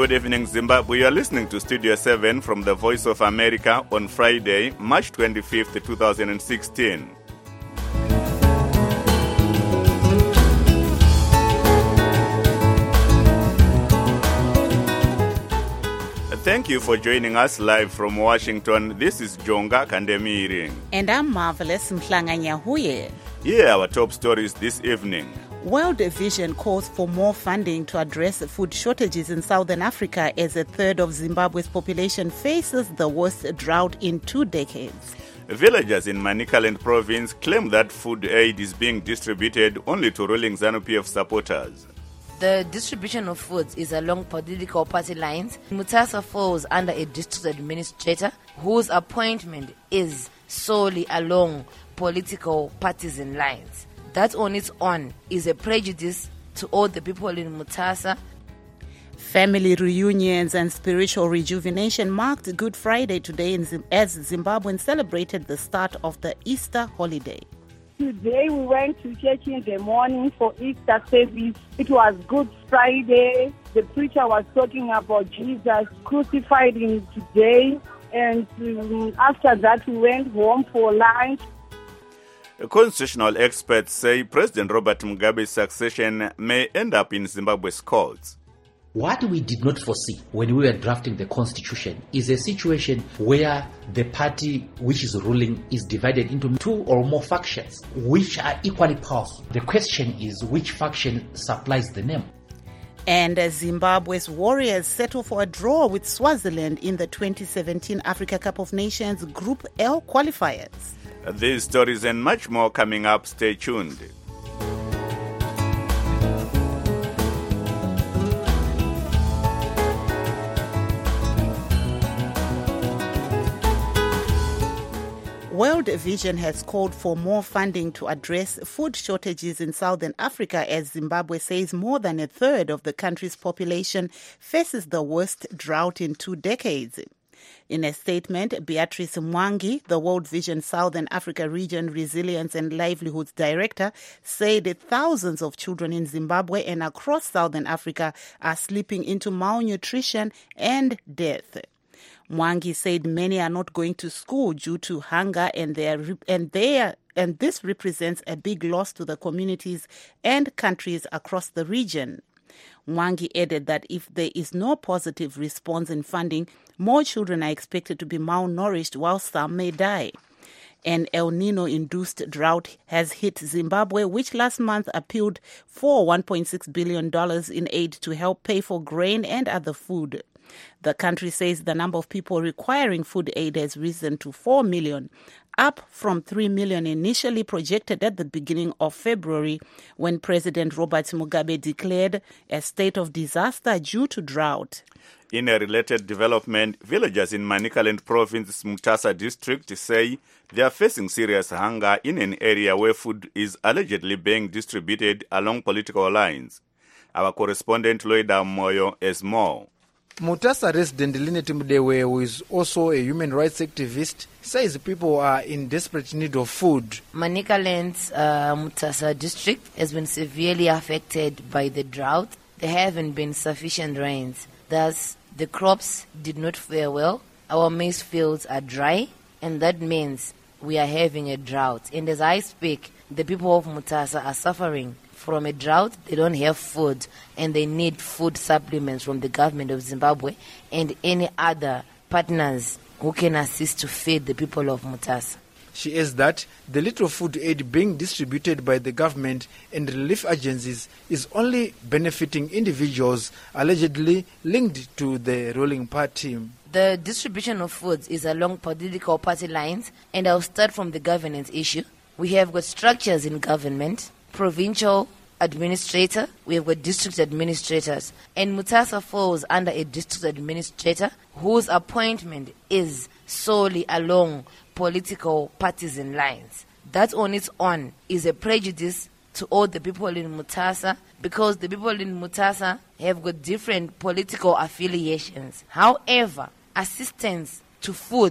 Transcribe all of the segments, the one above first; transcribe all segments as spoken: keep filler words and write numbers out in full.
Good evening, Zimbabwe. You are listening to Studio seven from the Voice of America on Friday, March twenty-fifth, twenty sixteen. Thank you for joining us live from Washington. This is Jonga Kandemiri. And I'm Marvelous Mhlanga-Nyahuye. Here are our top stories this evening. World Vision calls for more funding to address food shortages in Southern Africa as a third of Zimbabwe's population faces the worst drought in two decades. Villagers in Manicaland province claim that food aid is being distributed only to ruling ZANU-P F supporters. The distribution of foods is along political party lines. Mutasa falls under a district administrator whose appointment is solely along political partisan lines. That on its own is a prejudice to all the people in Mutasa. Family reunions and spiritual rejuvenation marked Good Friday today in Zim- as Zimbabweans celebrated the start of the Easter holiday. Today we went to church in the morning for Easter service. It was Good Friday. The preacher was talking about Jesus crucified in today. And um, after that we went home for lunch. Constitutional experts say President Robert Mugabe's succession may end up in Zimbabwe's courts. What we did not foresee when we were drafting the constitution is a situation where the party which is ruling is divided into two or more factions which are equally powerful. The question is which faction supplies the name. And uh, Zimbabwe's Warriors settle for a draw with Swaziland in the twenty seventeen Africa Cup of Nations Group L qualifiers. These stories and much more coming up. Stay tuned. World Vision has called for more funding to address food shortages in Southern Africa as Zimbabwe says more than a third of the country's population faces the worst drought in two decades. In a statement, Beatrice Mwangi, the World Vision Southern Africa Region Resilience and Livelihoods Director, said that thousands of children in Zimbabwe and across Southern Africa are slipping into malnutrition and death. Mwangi said many are not going to school due to hunger, and they are, and they are, and this represents a big loss to the communities and countries across the region. Mwangi added that if there is no positive response in funding, more children are expected to be malnourished while some may die. An El Nino-induced drought has hit Zimbabwe, which last month appealed for one point six billion dollars in aid to help pay for grain and other food. The country says the number of people requiring food aid has risen to four million, up from three million initially projected at the beginning of February when President Robert Mugabe declared a state of disaster due to drought. In a related development, villagers in Manicaland province's Mutasa district say they are facing serious hunger in an area where food is allegedly being distributed along political lines. Our correspondent Loida Moyo has more. Mutasa resident Linet Mdewe, who is also a human rights activist, says people are in desperate need of food. Manicaland's uh, Mutasa district has been severely affected by the drought. There haven't been sufficient rains. Thus, the crops did not fare well. Our maize fields are dry, and that means we are having a drought. And as I speak, the people of Mutasa are suffering from a drought. They don't have food, and they need food supplements from the government of Zimbabwe and any other partners who can assist to feed the people of Mutasa. She adds that the little food aid being distributed by the government and relief agencies is only benefiting individuals allegedly linked to the ruling party. The distribution of foods is along political party lines, and I'll start from the governance issue. We have got structures in government, provincial administrator, we have got district administrators, and Mutasa falls under a district administrator whose appointment is solely along political partisan lines. That on its own is a prejudice to all the people in Mutasa because the people in Mutasa have got different political affiliations. However, assistance to food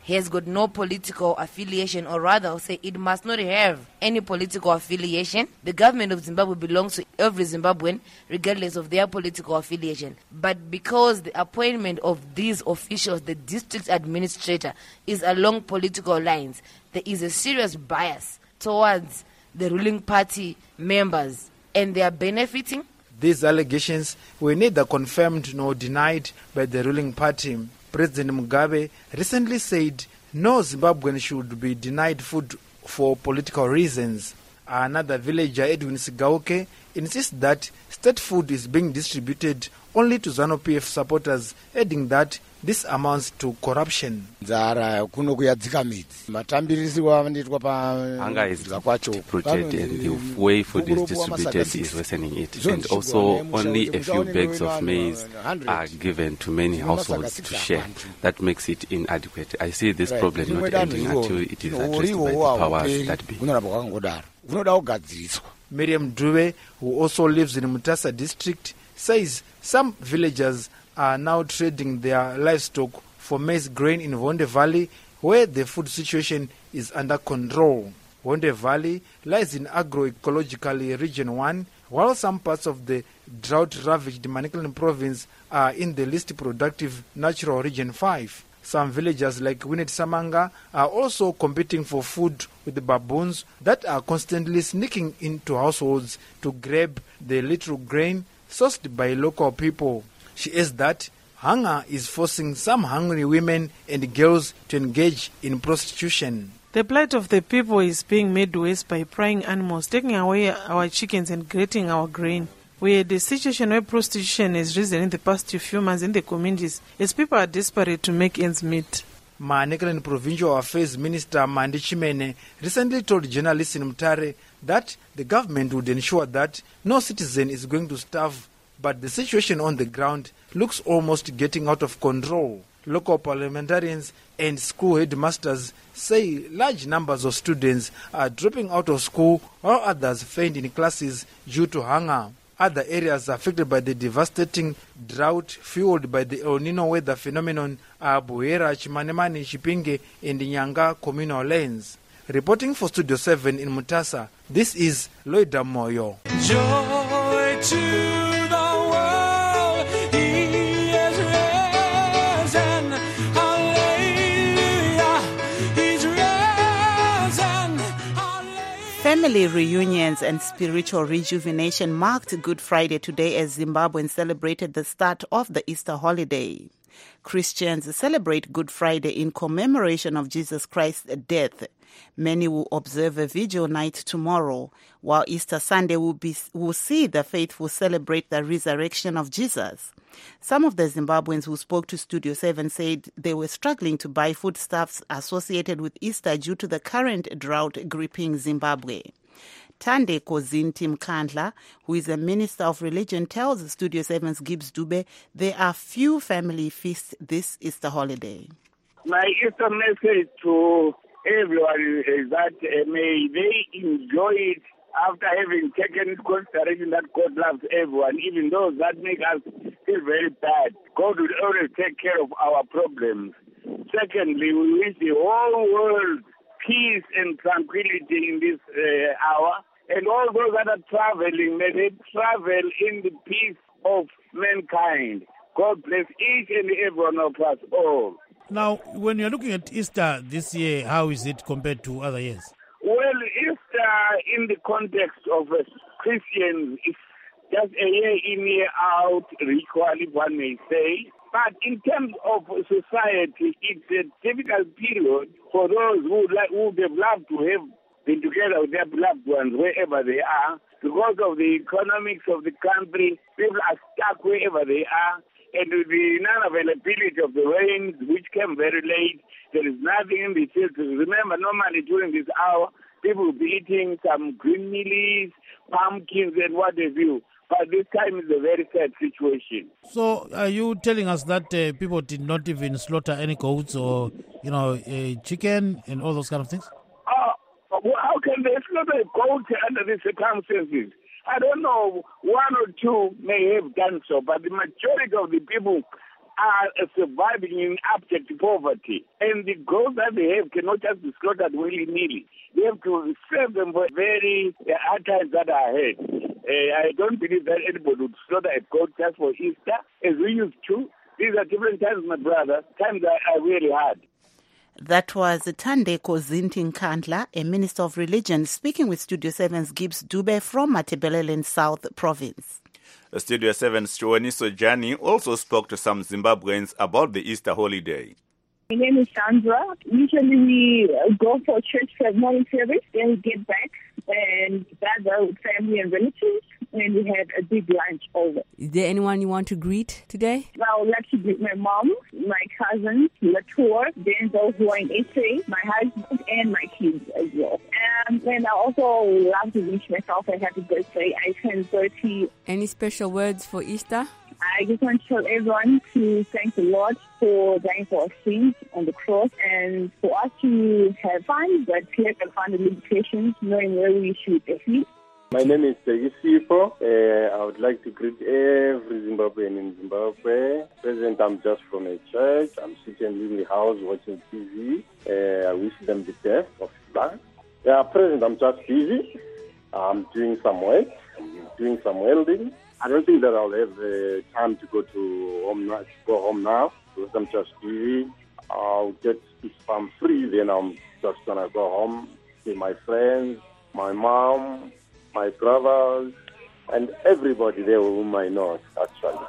has got no political affiliation, or rather I'll say it must not have any political affiliation. The government of Zimbabwe belongs to every Zimbabwean regardless of their political affiliation. But because the appointment of these officials, the district administrator, is along political lines, there is a serious bias towards the ruling party members, and they are benefiting. These allegations were neither confirmed nor denied by the ruling party. President Mugabe recently said no Zimbabwean should be denied food for political reasons. Another villager, Edwin Sigauke, insists that state food is being distributed only to ZANU-P F supporters, adding that this amounts to corruption. Hunger is deep-rooted, and the way food is distributed is worsening it. And also, only a few bags of maize are given to many households to share. That makes it inadequate. I see this problem not ending until it is addressed by the powers that be. Miriam Dube, who also lives in Mutasa district, says some villagers are now trading their livestock for maize grain in Vonde Valley, where the food situation is under control. Vonde Valley lies in agroecologically Region one, while some parts of the drought-ravaged Manicaland province are in the least productive natural Region five. Some villagers like Winnet Samanga are also competing for food with the baboons that are constantly sneaking into households to grab the little grain sourced by local people. She adds that hunger is forcing some hungry women and girls to engage in prostitution. The plight of the people is being made worse by prying animals, taking away our chickens and grating our grain. We had a situation where prostitution has risen in the past few months in the communities as people are desperate to make ends meet. Manicaland Provincial Affairs Minister Mandi Chimene recently told journalists in Mutare that the government would ensure that no citizen is going to starve, but the situation on the ground looks almost getting out of control. Local parliamentarians and school headmasters say large numbers of students are dropping out of school while others faint in classes due to hunger. Other areas affected by the devastating drought fueled by the El Nino weather phenomenon are Buhera, Chimanemani, Chipinge and Nyanga communal lanes. Reporting for Studio seven in Mutasa, this is Loida Moyo. Joy to the world, he is risen. Hallelujah, he's risen. Hallelujah. Family reunions and spiritual rejuvenation marked Good Friday today as Zimbabweans celebrated the start of the Easter holiday. Christians celebrate Good Friday in commemoration of Jesus Christ's death. Many will observe a vigil night tomorrow, while Easter Sunday will, be, will see the faithful celebrate the resurrection of Jesus. Some of the Zimbabweans who spoke to Studio seven said they were struggling to buy foodstuffs associated with Easter due to the current drought gripping Zimbabwe. Tande Kozinti Mkandla, who is a minister of religion, tells Studio seven's Gibbs Dube there are few family feasts this Easter holiday. My Easter message to everyone is that uh, may they enjoy it after having taken into consideration that God loves everyone, even those that make us feel very bad. God will always take care of our problems. Secondly, we wish the whole world peace and tranquility in this uh, hour. And all those that are traveling, may they travel in the peace of mankind. God bless each and every one of us all. Now, when you're looking at Easter this year, how is it compared to other years? Well, Easter in the context of uh, Christians is just a year in, year out ritual, if one may say. But in terms of society, it's a difficult period for those who, like, who would have loved to have been together with their loved ones wherever they are. Because of the economics of the country, people are stuck wherever they are. And with the non-availability of the rains, which came very late, there is nothing in the fields. Remember, normally during this hour, people will be eating some green lilies, pumpkins, and what have you. But this time is a very sad situation. So, are you telling us that uh, people did not even slaughter any goats or, you know, uh, chicken and all those kind of things? Uh, well, how can they slaughter a goat under these circumstances? I don't know, one or two may have done so, but the majority of the people are surviving in abject poverty. And the goats that they have cannot just be slaughtered willy-nilly. They have to serve them for very uh, hard times that are ahead. Uh, I don't believe that anybody would slaughter a goat just for Easter, as we used to. These are different times, my brother. Times that are really hard. That was Thandeko Zinti Nkandla, a minister of religion, speaking with Studio seven's Gibbs Dube from Matabeleland South Province. Studio seven's Chuaniso Jani also spoke to some Zimbabweans about the Easter holiday. My name is Sandra. Usually we go for church for morning service, then we get back and gather with family and relatives, and we had a big lunch over. Is there anyone you want to greet today? I would like to greet my mom, my cousins, Latour, then those who are in S A, my husband, and my kids as well. Um, and I also would love to wish myself a happy birthday. I turned thirty. Any special words for Easter? I just want to tell everyone to thank the Lord for dying for our sins on the cross and for us to have fun, but clear and find the limitations, knowing where we should be. My name is Tegisipo. Uh, I would like to greet every Zimbabwean in Zimbabwe. Present, I'm just from a church. I'm sitting in the house watching T V. Uh, I wish them the best of luck. Yeah, present, I'm just busy. I'm doing some work. I'm doing some welding. I don't think that I'll have uh, time to go to home now, to go home now because I'm just busy. I'll get, if I'm free, then I'm just gonna go home, see my friends, my mom, my brothers, and everybody there whom I know, actually.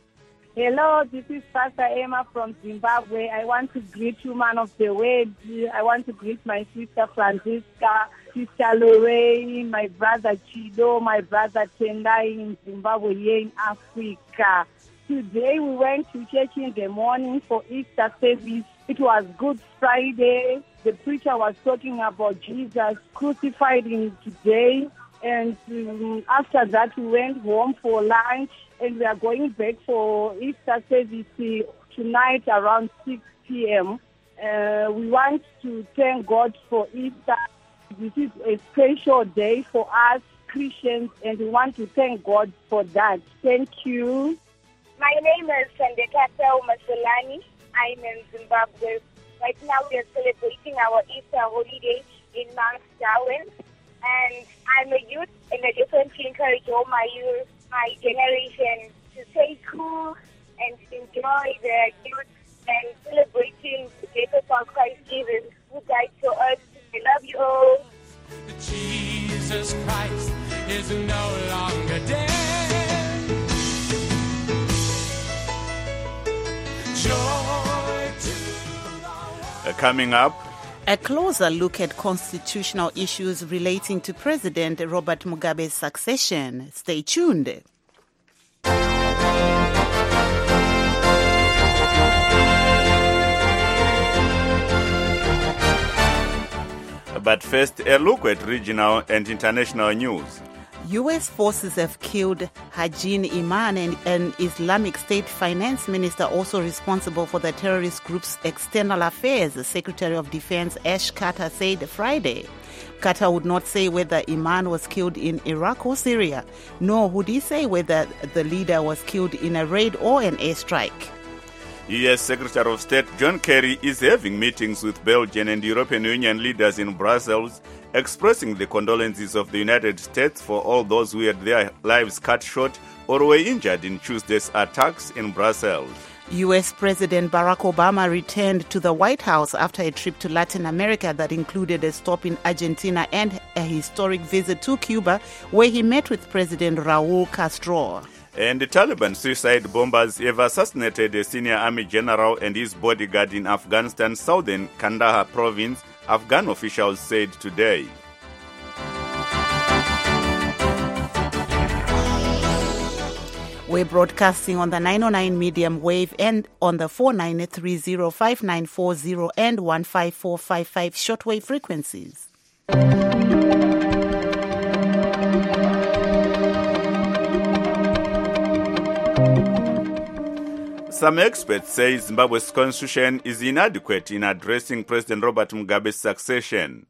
Hello, this is Pastor Emma from Zimbabwe. I want to greet you, man of the word. I want to greet my sister Francisca, Sister Lorraine, my brother Chido, my brother Tendai in Zimbabwe here in Africa. Today we went to church in the morning for Easter service. It was Good Friday. The preacher was talking about Jesus crucified in today. And um, after that, we went home for lunch, and we are going back for Easter service tonight around six p.m. Uh, we want to thank God for Easter. This is a special day for us Christians, and we want to thank God for that. Thank you. My name is Sandekata Masolani. I'm in Zimbabwe. Right now, we are celebrating our Easter holiday in Mount Darwin. And I'm a youth, and I just want to encourage all my youth, my generation, to stay cool and to enjoy the youth and celebrating the death of our Christ Jesus, who died for us. I love you all. Jesus Christ is no longer dead. Joy to Uh, coming up, a closer look at constitutional issues relating to President Robert Mugabe's succession. Stay tuned. But first, a look at regional and international news. U S forces have killed Hajin Iman, an, an Islamic State finance minister also responsible for the terrorist group's external affairs, the Secretary of Defense Ash Carter said Friday. Carter would not say whether Iman was killed in Iraq or Syria, nor would he say whether the leader was killed in a raid or an airstrike. U S Secretary of State John Kerry is having meetings with Belgian and European Union leaders in Brussels, expressing the condolences of the United States for all those who had their lives cut short or were injured in Tuesday's attacks in Brussels. U S President Barack Obama returned to the White House after a trip to Latin America that included a stop in Argentina and a historic visit to Cuba, where he met with President Raul Castro. And the Taliban suicide bombers have assassinated a senior army general and his bodyguard in Afghanistan's southern Kandahar province, Afghan officials said today. We're broadcasting on the nine oh nine medium wave and on the four nine three zero, five nine four zero and one five four five five shortwave frequencies. Some experts say Zimbabwe's constitution is inadequate in addressing President Robert Mugabe's succession.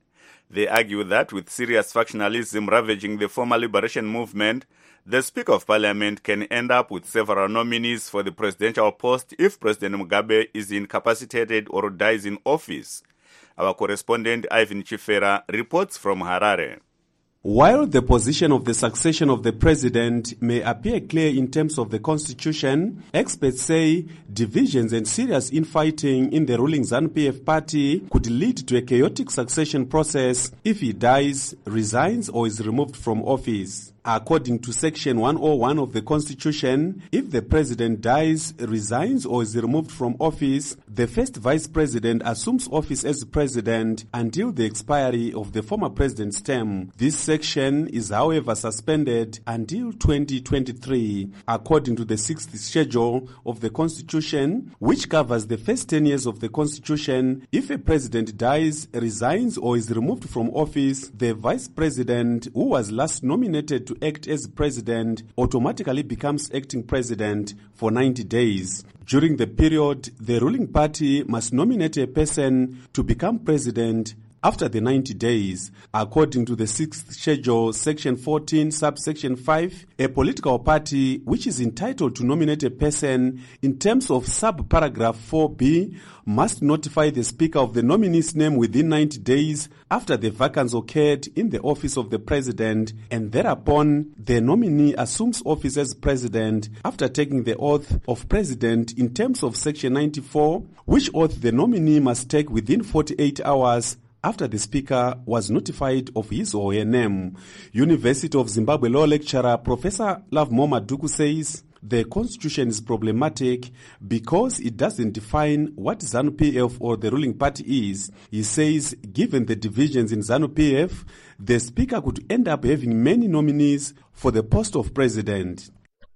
They argue that with serious factionalism ravaging the former liberation movement, the Speaker of Parliament can end up with several nominees for the presidential post if President Mugabe is incapacitated or dies in office. Our correspondent Ivan Chifera reports from Harare. While the position of the succession of the president may appear clear in terms of the constitution, experts say divisions and serious infighting in the ruling ZANU-P F party could lead to a chaotic succession process if he dies, resigns, or is removed from office. According to Section one oh one of the Constitution, if the president dies, resigns, or is removed from office, the first vice president assumes office as president until the expiry of the former president's term. This section is, however, suspended until twenty twenty-three. According to the sixth schedule of the Constitution, which covers the first ten years of the Constitution, if a president dies, resigns, or is removed from office, the vice president, who was last nominated to act as president, automatically becomes acting president for ninety days. During the period, the ruling party must nominate a person to become president after the ninety days. According to the sixth schedule, section fourteen, subsection five, a political party which is entitled to nominate a person in terms of sub-paragraph four B must notify the speaker of the nominee's name within ninety days after the vacancy occurred in the office of the president, and thereupon the nominee assumes office as president after taking the oath of president in terms of section ninety-four, which oath the nominee must take within forty-eight hours after the speaker was notified of his or her name. University of Zimbabwe law lecturer Professor Lovemore Maduku says the constitution is problematic because it doesn't define what ZANU-P F or the ruling party is. He says given the divisions in ZANU-P F, the speaker could end up having many nominees for the post of president.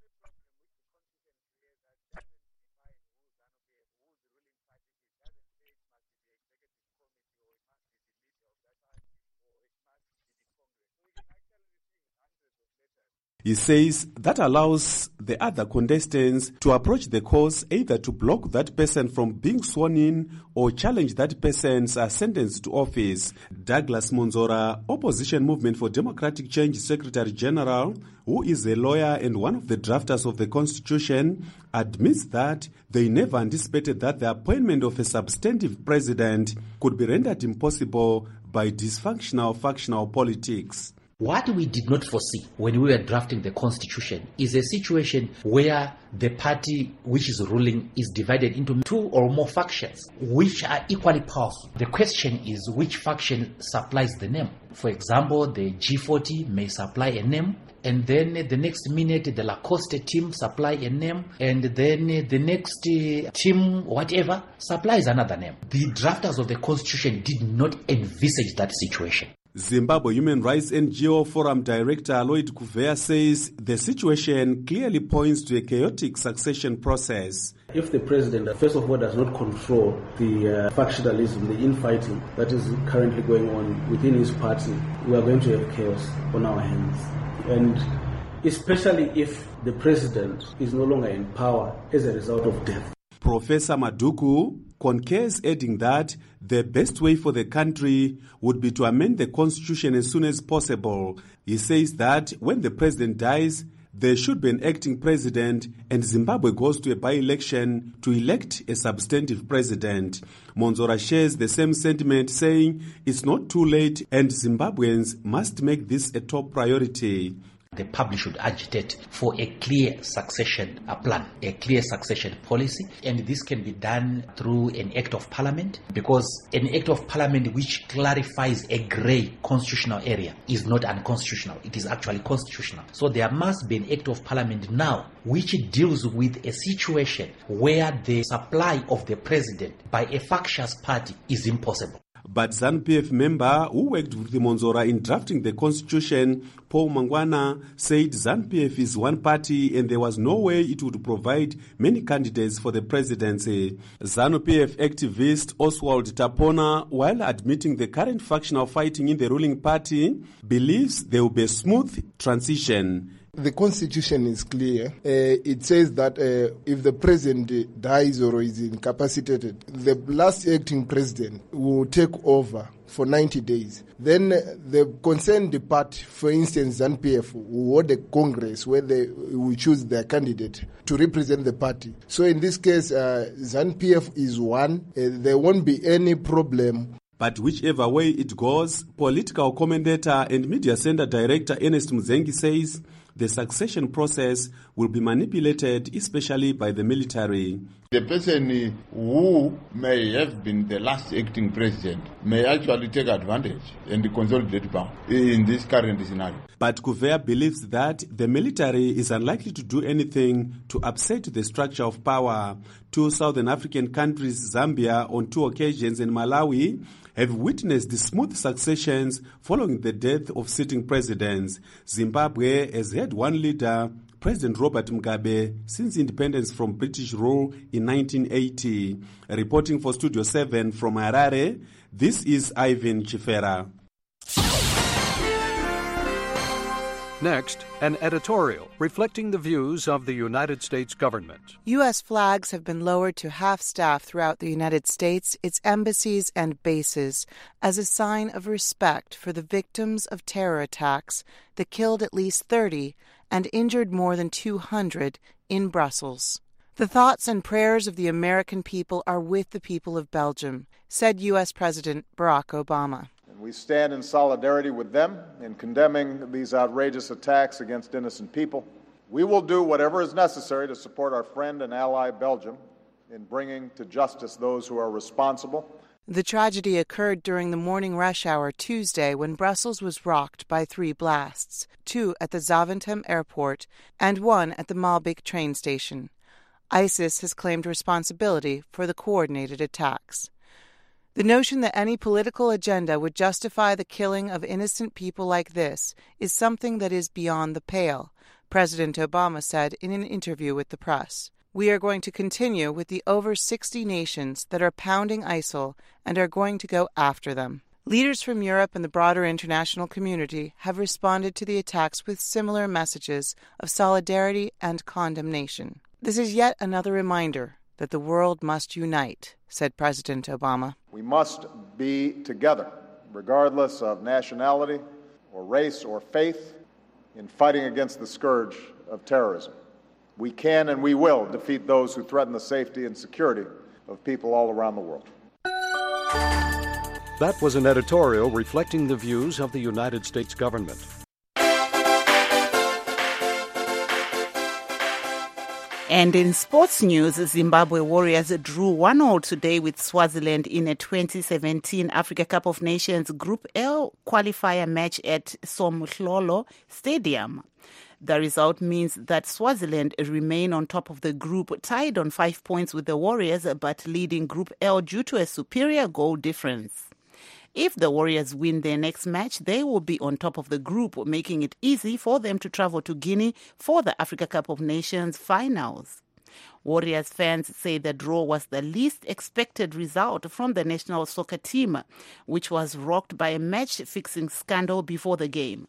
He says that allows the other contestants to approach the course either to block that person from being sworn in or challenge that person's uh, sentence to office. Douglas Monzora, Opposition Movement for Democratic Change Secretary General, who is a lawyer and one of the drafters of the Constitution, admits that they never anticipated that the appointment of a substantive president could be rendered impossible by dysfunctional factional politics. What we did not foresee when we were drafting the constitution is a situation where the party which is ruling is divided into two or more factions which are equally powerful. The question is which faction supplies the name. For example, the G forty may supply a name, and then the next minute the Lacoste team supply a name, and then the next team, whatever, supplies another name. The drafters of the constitution did not envisage that situation. Zimbabwe Human Rights N G O Forum Director Lloyd Kuvea says the situation clearly points to a chaotic succession process. If the president, first of all, does not control the uh, factionalism, the infighting that is currently going on within his party, we are going to have chaos on our hands. And especially if the president is no longer in power as a result of death. Professor Maduku concurs, adding that the best way for the country would be to amend the constitution as soon as possible. He says that when the president dies, there should be an acting president, and Zimbabwe goes to a by-election to elect a substantive president. Monzora shares the same sentiment, saying it's not too late and Zimbabweans must make this a top priority. The public should agitate for a clear succession a plan, a clear succession policy, and this can be done through an act of parliament, because an act of parliament which clarifies a grey constitutional area is not unconstitutional, it is actually constitutional. So there must be an act of parliament now which deals with a situation where the supply of the president by a factious party is impossible. But ZANU-P F member who worked with the Monzora in drafting the constitution, Paul Mangwana, said ZANU-P F is one party and there was no way it would provide many candidates for the presidency. ZANU-P F activist Oswald Tapona, while admitting the current factional fighting in the ruling party, believes there will be a smooth transition. The constitution is clear. Uh, it says that uh, if the president dies or is incapacitated, the last acting president will take over for ninety days. Then uh, the concerned party, for instance, ZANU P F, will hold a congress where they will choose their candidate to represent the party. So in this case, uh, ZANU P F is one. Uh, there won't be any problem. But whichever way it goes, political commentator and media center director Ernest Muzengi says the succession process will be manipulated, especially by the military. The person who may have been the last acting president may actually take advantage and consolidate power in this current scenario. But Kuvea believes that the military is unlikely to do anything to upset the structure of power. Two Southern African countries, Zambia on two occasions and Malawi, have witnessed the smooth successions following the death of sitting presidents. Zimbabwe has had one leader, President Robert Mugabe, since independence from British rule in nineteen eighty. Reporting for Studio seven from Harare, this is Ivan Chifera. Next, an editorial reflecting the views of the United States government. U S flags have been lowered to half-staff throughout the United States, its embassies and bases, as a sign of respect for the victims of terror attacks that killed at least thirty and injured more than two hundred in Brussels. The thoughts and prayers of the American people are with the people of Belgium, said U S President Barack Obama. We stand in solidarity with them in condemning these outrageous attacks against innocent people. We will do whatever is necessary to support our friend and ally Belgium in bringing to justice those who are responsible. The tragedy occurred during the morning rush hour Tuesday when Brussels was rocked by three blasts, two at the Zaventem airport and one at the Maalbeek train station. ISIS has claimed responsibility for the coordinated attacks. The notion that any political agenda would justify the killing of innocent people like this is something that is beyond the pale, President Obama said in an interview with the press. We are going to continue with the over sixty nations that are pounding ISIL and are going to go after them. Leaders from Europe and the broader international community have responded to the attacks with similar messages of solidarity and condemnation. This is yet another reminder that the world must unite, said President Obama. We must be together, regardless of nationality or race or faith, in fighting against the scourge of terrorism. We can and we will defeat those who threaten the safety and security of people all around the world. That was an editorial reflecting the views of the United States government. And in sports news, Zimbabwe Warriors drew one all today with Swaziland in a twenty seventeen Africa Cup of Nations Group L qualifier match at Somhlolo Stadium. The result means that Swaziland remain on top of the group, tied on five points with the Warriors, but leading Group L due to a superior goal difference. If the Warriors win their next match, they will be on top of the group, making it easy for them to travel to Guinea for the Africa Cup of Nations finals. Warriors fans say the draw was the least expected result from the national soccer team, which was rocked by a match-fixing scandal before the game.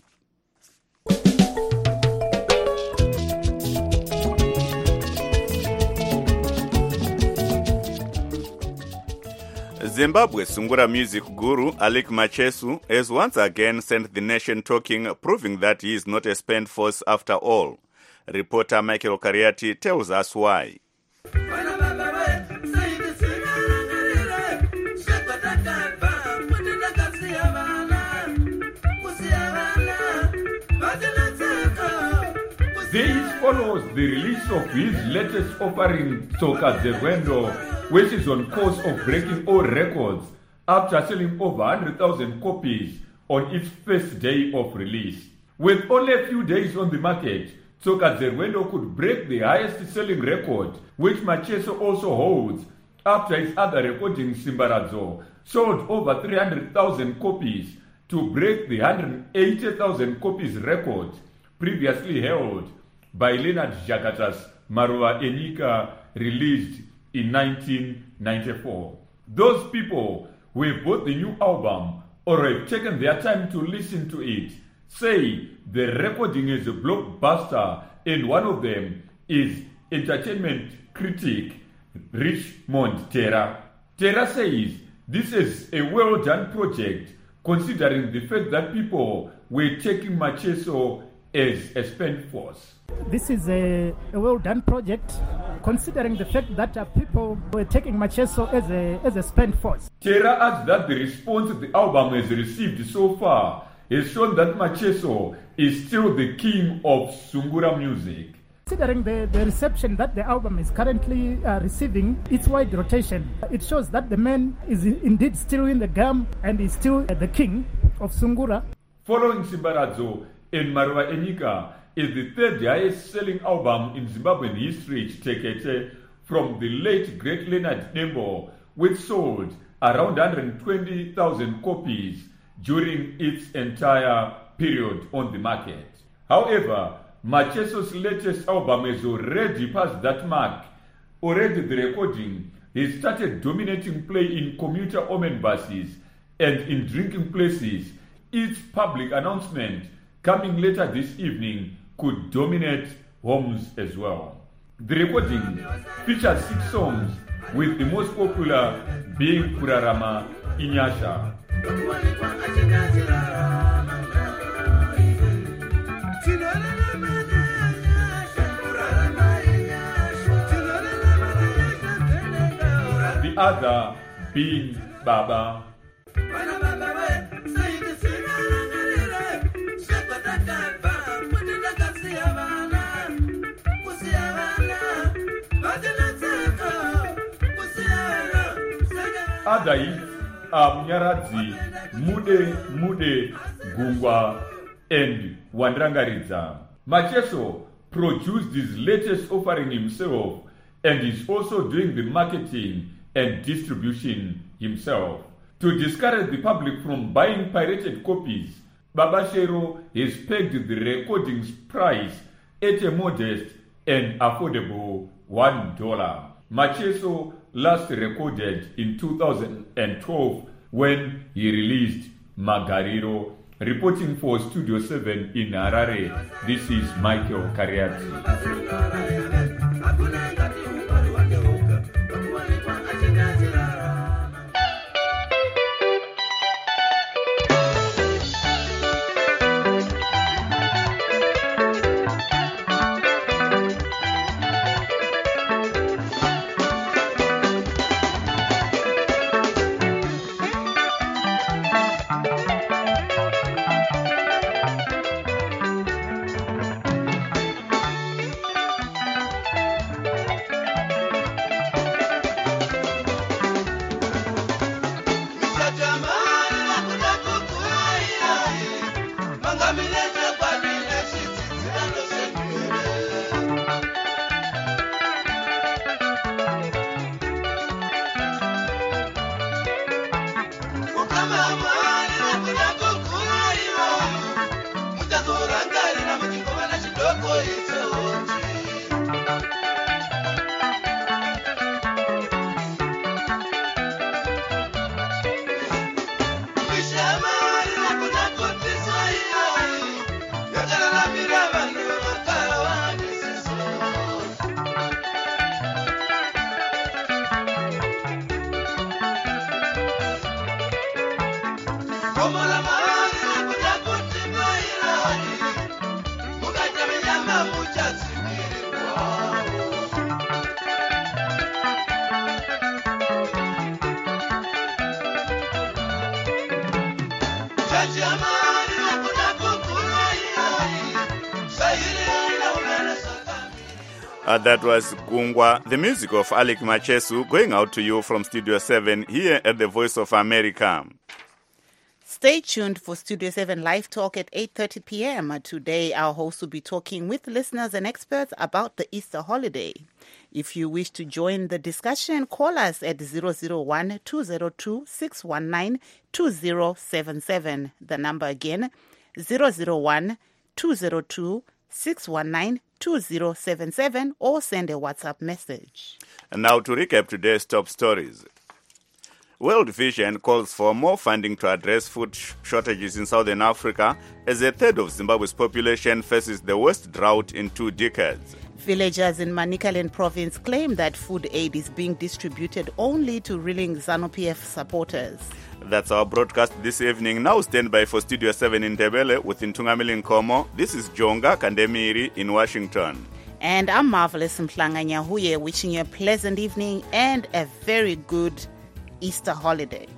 Zimbabwe Sungura music guru Alec Machesu has once again sent the nation talking, proving that he is not a spent force after all. Reporter Michael Kariati tells us why. This follows the release of his latest offering, Soka Zerwendo, which is on course of breaking all records after selling over one hundred thousand copies on its first day of release. With only a few days on the market, Soka Zerwendo could break the highest selling record, which Macheso also holds, after his other recording, Simbaradzo, sold over three hundred thousand copies to break the one hundred eighty thousand copies record previously held by Leonard Jagata's Maruwa Enyika, released in nineteen ninety-four. Those people who have bought the new album or have taken their time to listen to it say the recording is a blockbuster, and one of them is entertainment critic Richmond Terra. Terra says this is a well-done project considering the fact that people were taking Macheso as a spent force. This is a, a well-done project considering the fact that uh, people were taking Macheso as a, as a spent force. Terra adds that the response the album has received so far has shown that Macheso is still the king of Sungura music. Considering the, the reception that the album is currently uh, receiving, its wide rotation, it shows that the man is indeed still in the game and is still uh, the king of Sungura. Following Simbaradzo and Marwa Enyika is the third highest selling album in Zimbabwean history, Chitekete, from the late great Leonard Nembo, which sold around one hundred twenty thousand copies during its entire period on the market. However, Macheso's latest album has already passed that mark. Already the recording has started dominating play in commuter omen buses and in drinking places. Its public announcement coming later this evening could dominate homes as well. The recording features six songs, with the most popular being Kurarama Inyasha. The other being Baba. Other hits are Mnyaradzi, Mude Mude, Gungwa, and Wandrangaridza. Macheso produced his latest offering himself and is also doing the marketing and distribution himself. To discourage the public from buying pirated copies, Babashero has pegged the recording's price at a modest and affordable one dollar. Macheso last recorded in two thousand twelve when he released Magariro. Reporting for Studio seven in Harare, this is Michael Kariati. Uh, that was Gungwa, the music of Alec Macheso, going out to you from Studio seven here at the Voice of America. Stay tuned for Studio seven Live Talk at eight thirty p.m. Today, our host will be talking with listeners and experts about the Easter holiday. If you wish to join the discussion, call us at zero zero one, two zero two, six one nine, two zero seven seven. The number again, zero zero one, two zero two, six one nine, two zero seven seven, or send a WhatsApp message. And now to recap today's top stories. World Vision calls for more funding to address food sh- shortages in southern Africa as a third of Zimbabwe's population faces the worst drought in two decades. Villagers in Manicaland province claim that food aid is being distributed only to ruling ZANU-P F supporters. That's our broadcast this evening. Now stand by for Studio seven in Ndebele with Ntungamili Nkomo. This is Jonga Kandemiri in Washington. And I'm Marvelous Mhlanga Nyahuye, wishing you a pleasant evening and a very good Easter holiday.